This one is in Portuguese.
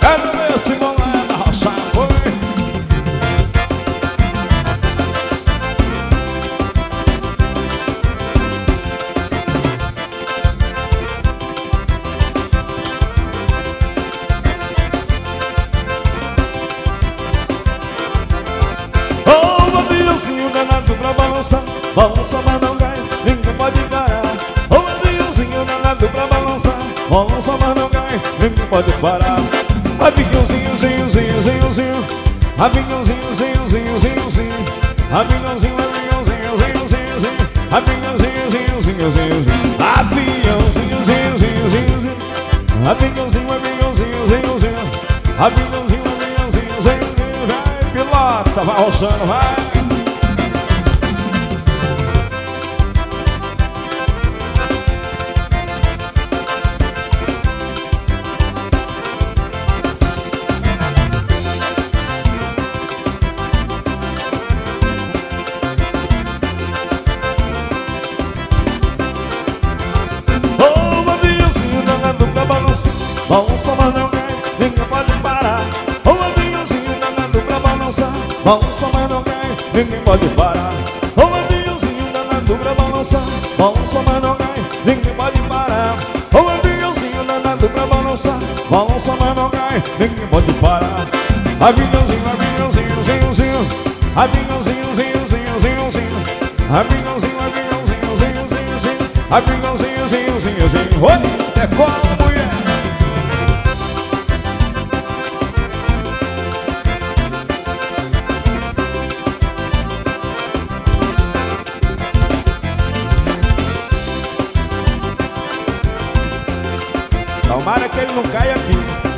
Quero ver se bolé da roça foi. Oh, aviãozinho danado pra balançar, balança mas não cai, ninguém pode parar. Oh, aviãozinho danado pra balançar, balança mas não cai, ninguém pode parar. Aviãozinho, zinho, zinho, zinho, zinho. Aviãozinho, zinho, zinho, zinho, zinho. Aviãozinho, aviãozinho, zinho, zinho, zinho. Aviãozinho, zinho, zinho, zinho, zinho. Aviãozinho, zinho, zinho, zinho, zinho. Aviãozinho, aviãozinho, zinho, zinho. Aviãozinho, aviãozinho, zinho, zinho. Vai, pilota, vai roçando, vai. Balança, mas não cai, ninguém pode parar. O aviãozinho danado pra balançar. Balança, mas não cai, ninguém pode parar. O aviãozinho danado pra balançar. Balança, mas não cai, ninguém pode parar. O aviãozinho danado pra balançar. Balança, mas não cai, ninguém pode parar. Aviãozinho, aviãozinho, zinho, zinho. Aviãozinho, zinho, zinho, zinho, zinho. Aviãozinho, aviãozinho, zinho, zinho, zinho. Aviãozinho, zinho, zinho, zinho. Oi, decola, mulher. Tomara que ele não caia aqui.